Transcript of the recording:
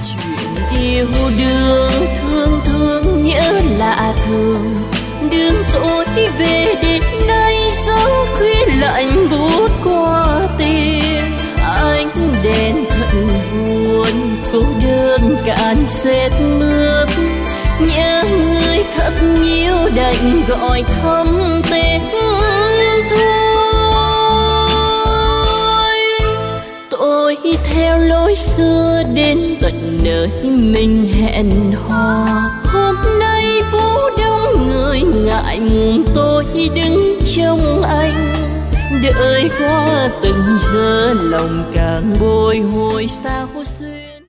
Chuyện yêu đương thương thương nhớ lạ thường, đường tôi về đến nay dấu khuya lạnh bút qua tiền. Ánh đèn thật buồn, cô đơn cạn sét mướp, nhớ người thật nhiều đành gọi thăm tên thôi. Tôi theo lối xưa đến tận nơi mình hẹn hò. Hôm nay phố đông người ngại ngùng, tôi đứng trông anh. Đợi qua từng giờ lòng càng bồi hồi sao